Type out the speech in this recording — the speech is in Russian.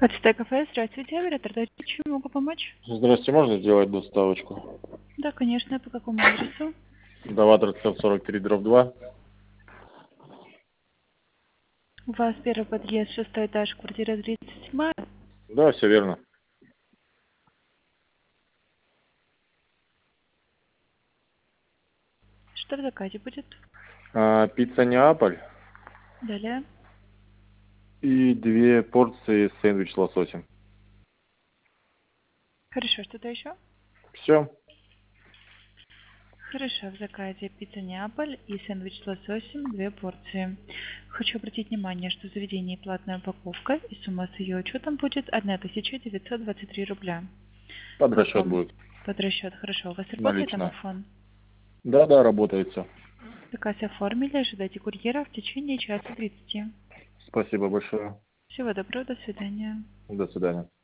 АЦТ кафе, здравствуйте, оператор дачи, чем могу помочь? Здравствуйте, можно сделать доставочку? Да, конечно, по какому адресу? Новаторская 43/2. У вас первый подъезд, 6-й этаж, квартира 37. Да, все верно. Что в заказе будет? Пицца Неаполь Далее. и 2 порции сэндвич с лососем. Хорошо, что-то еще? Все? Хорошо, в заказе пицца Неаполь и сэндвич с лососем, 2 порции. Хочу обратить внимание, что в заведении платная упаковка и сумма с ее учетом будет 1923 рубля. Под Как расчет вам? будет. Под расчет, хорошо. У вас работает Налично. домофон? Да, работает все. Заказ оформили, ожидайте курьера в течение часа 30. Спасибо большое. Всего доброго, до свидания. До свидания.